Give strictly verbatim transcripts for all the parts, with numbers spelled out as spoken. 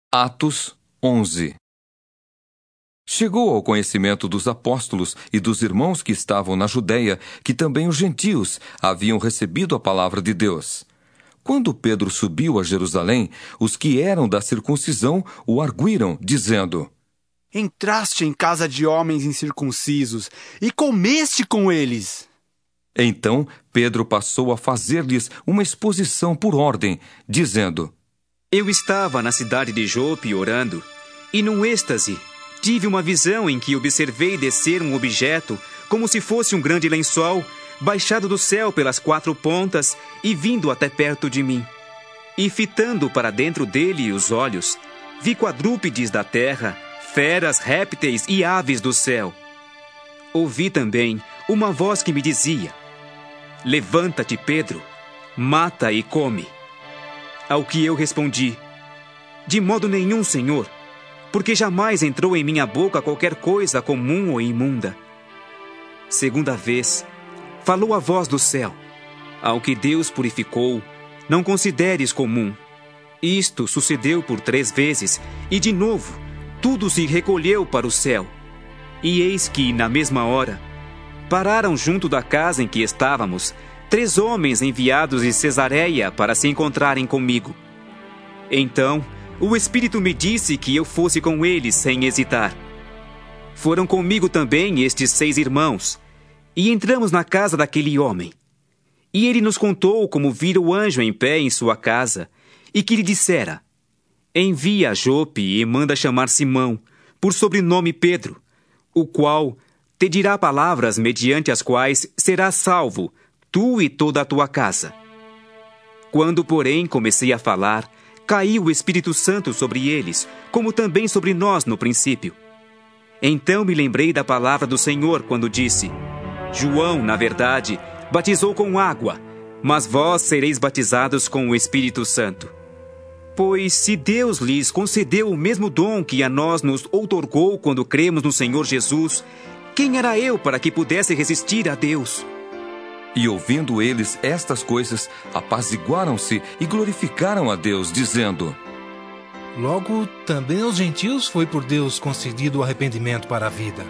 Atos onze. Chegou ao conhecimento dos apóstolos e dos irmãos que estavam na Judéia que também os gentios haviam recebido a palavra de Deus. Quando Pedro subiu a Jerusalém, os que eram da circuncisão o arguíram, dizendo: Entraste em casa de homens incircuncisos e comeste com eles. Então Pedro passou a fazer-lhes uma exposição por ordem, dizendo: Eu estava na cidade de Jope orando, e num êxtase tive uma visão em que observei descer um objeto como se fosse um grande lençol, baixado do céu pelas quatro pontas e vindo até perto de mim. E fitando para dentro dele os olhos, vi quadrúpedes da terra, feras, répteis e aves do céu. Ouvi também uma voz que me dizia: Levanta-te, Pedro, mata e come. Ao que eu respondi: De modo nenhum, Senhor, porque jamais entrou em minha boca qualquer coisa comum ou imunda. Segunda vez, falou a voz do céu: Ao que Deus purificou, não consideres comum. Isto sucedeu por três vezes, e de novo, tudo se recolheu para o céu. E eis que, na mesma hora, pararam junto da casa em que estávamos três homens enviados de Cesareia para se encontrarem comigo. Então, o Espírito me disse que eu fosse com eles sem hesitar. Foram comigo também estes seis irmãos, e entramos na casa daquele homem. E ele nos contou como vira o anjo em pé em sua casa, e que lhe dissera: Envia a Jope e manda chamar Simão, por sobrenome Pedro, o qual te dirá palavras mediante as quais serás salvo, tu e toda a tua casa. Quando, porém, comecei a falar, caiu o Espírito Santo sobre eles, como também sobre nós no princípio. Então me lembrei da palavra do Senhor quando disse: João, na verdade, batizou com água, mas vós sereis batizados com o Espírito Santo. Pois se Deus lhes concedeu o mesmo dom que a nós nos outorgou quando cremos no Senhor Jesus, quem era eu para que pudesse resistir a Deus? E ouvindo eles estas coisas, apaziguaram-se e glorificaram a Deus, dizendo: Logo, também aos gentios foi por Deus concedido o arrependimento para a vida.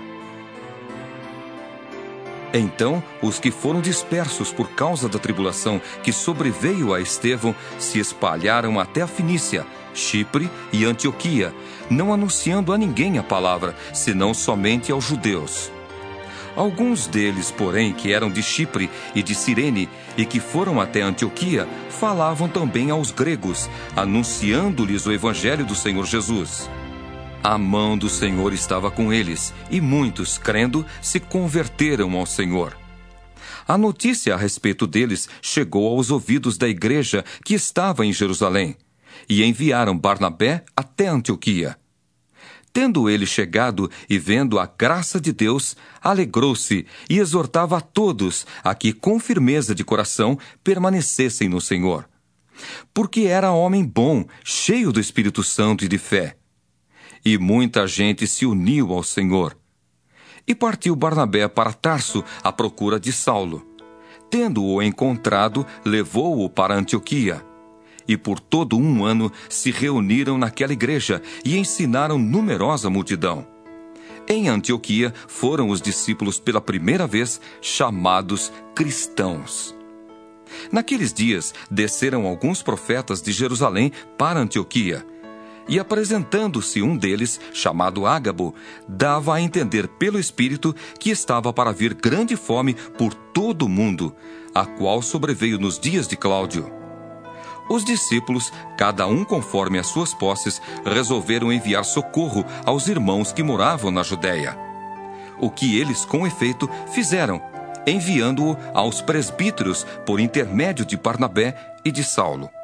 Então, os que foram dispersos por causa da tribulação que sobreveio a Estevão se espalharam até a Fenícia, Chipre e Antioquia, não anunciando a ninguém a palavra, senão somente aos judeus. Alguns deles, porém, que eram de Chipre e de Cirene e que foram até Antioquia, falavam também aos gregos, anunciando-lhes o evangelho do Senhor Jesus. A mão do Senhor estava com eles, e muitos, crendo, se converteram ao Senhor. A notícia a respeito deles chegou aos ouvidos da igreja que estava em Jerusalém, e enviaram Barnabé até Antioquia. Tendo ele chegado e vendo a graça de Deus, alegrou-se e exortava a todos a que, com firmeza de coração, permanecessem no Senhor. Porque era homem bom, cheio do Espírito Santo e de fé. E muita gente se uniu ao Senhor. E partiu Barnabé para Tarso à procura de Saulo. Tendo-o encontrado, levou-o para Antioquia. E por todo um ano se reuniram naquela igreja e ensinaram numerosa multidão. Em Antioquia foram os discípulos pela primeira vez chamados cristãos. Naqueles dias desceram alguns profetas de Jerusalém para Antioquia. E apresentando-se um deles, chamado Ágabo, dava a entender pelo Espírito que estava para vir grande fome por todo o mundo, a qual sobreveio nos dias de Cláudio. Os discípulos, cada um conforme as suas posses, resolveram enviar socorro aos irmãos que moravam na Judéia. O que eles, com efeito, fizeram, enviando-o aos presbíteros por intermédio de Barnabé e de Saulo.